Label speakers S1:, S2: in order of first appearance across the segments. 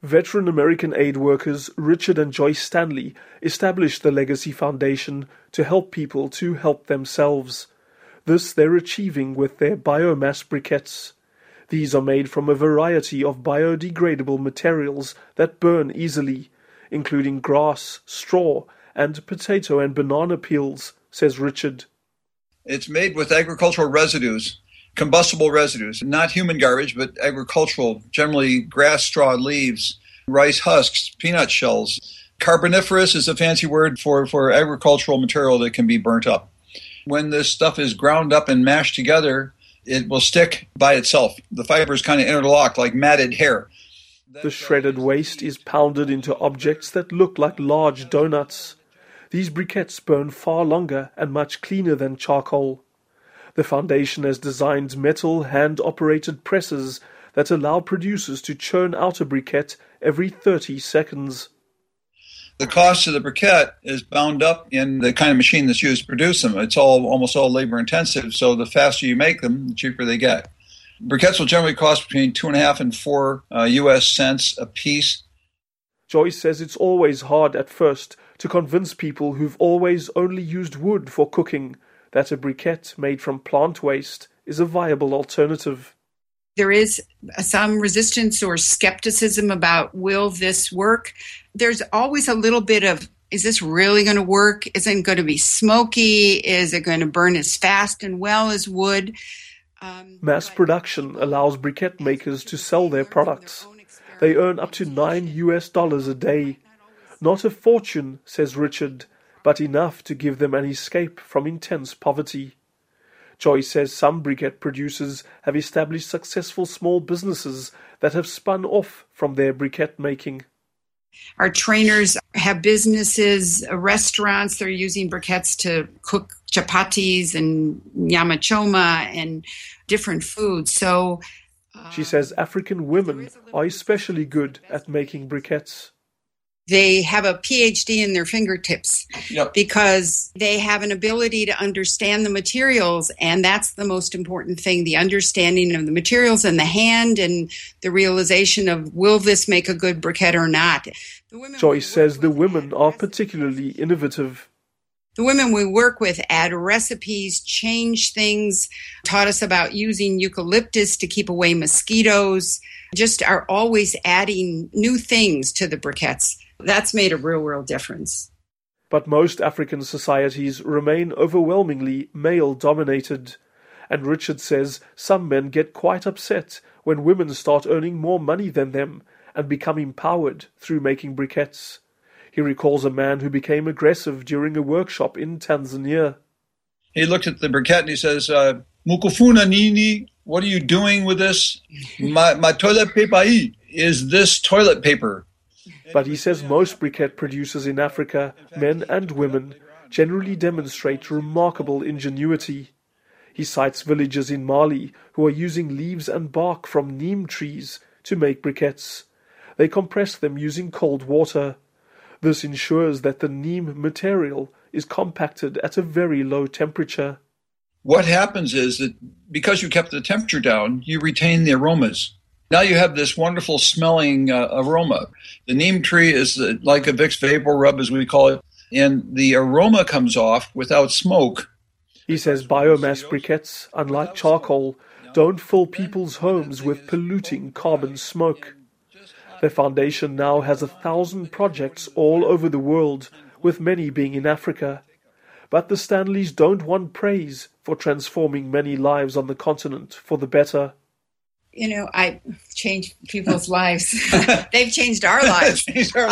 S1: Veteran American aid workers Richard and Joyce Stanley established the Legacy Foundation to help people to help themselves. This they're achieving with their biomass briquettes. These are made from a variety of biodegradable materials that burn easily, including grass, straw, and potato and banana peels, says Richard.
S2: It's made with agricultural residues, combustible residues, not human garbage, but agricultural, generally grass, straw, leaves, rice husks, peanut shells. Carboniferous is a fancy word for agricultural material that can be burnt up. When this stuff is ground up and mashed together, it will stick by itself. The fibers kind of interlock like matted hair.
S1: The shredded waste is pounded into objects that look like large donuts. These briquettes burn far longer and much cleaner than charcoal. The foundation has designed metal hand-operated presses that allow producers to churn out a briquette every 30 seconds.
S2: The cost of the briquette is bound up in the kind of machine that's used to produce them. It's almost all labor intensive, so the faster you make them, the cheaper they get. Briquettes will generally cost between 2.5 and 4 US cents a piece.
S1: Joyce says it's always hard at first to convince people who've always only used wood for cooking that a briquette made from plant waste is a viable alternative.
S3: There is some resistance or skepticism about, will this work? There's always a little bit of, is this really going to work? Is it going to be smoky? Is it going to burn as fast and well as wood?
S1: Mass production allows briquette makers to sell their products. They earn up to $9 a day. Not a fortune, says Richard, but enough to give them an escape from intense poverty. Joyce says some briquette producers have established successful small businesses that have spun off from their briquette making.
S3: Our trainers have businesses, restaurants. They're using briquettes to cook chapatis and nyama choma and different foods. So,
S1: she says African women are especially good at making briquettes.
S3: They have a PhD in their fingertips.
S2: Yep.
S3: Because they have an ability to understand the materials, and that's the most important thing, the understanding of the materials and the hand and the realization of, will this make a good briquette or not?
S1: Joyce says the women are particularly innovative.
S3: The women we work with add recipes, change things, taught us about using eucalyptus to keep away mosquitoes, just are always adding new things to the briquettes. That's made a real difference.
S1: But most African societies remain overwhelmingly male-dominated. And Richard says some men get quite upset when women start earning more money than them and become empowered through making briquettes. He recalls a man who became aggressive during a workshop in Tanzania.
S2: He looked at the briquette and he says, Mukufuna nini, what are you doing with this? My toilet paper, is this toilet paper?
S1: But he says most briquette producers in Africa, men and women, generally demonstrate remarkable ingenuity. He cites villagers in Mali who are using leaves and bark from neem trees to make briquettes. They compress them using cold water. This ensures that the neem material is compacted at a very low temperature.
S2: What happens is that because you kept the temperature down, you retain the aromas. Now you have this wonderful smelling aroma. The neem tree is like a Vicks Vapor Rub, as we call it, and the aroma comes off without smoke.
S1: He says biomass briquettes, unlike charcoal, don't fill people's homes with polluting carbon smoke. Their foundation now has 1,000 projects all over the world, with many being in Africa. But the Stanleys don't want praise for transforming many lives on the continent for the better.
S3: You know, I changed people's lives. They've changed our lives.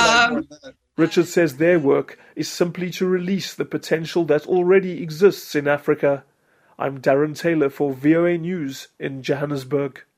S1: Richard says their work is simply to release the potential that already exists in Africa. I'm Darren Taylor for VOA News in Johannesburg.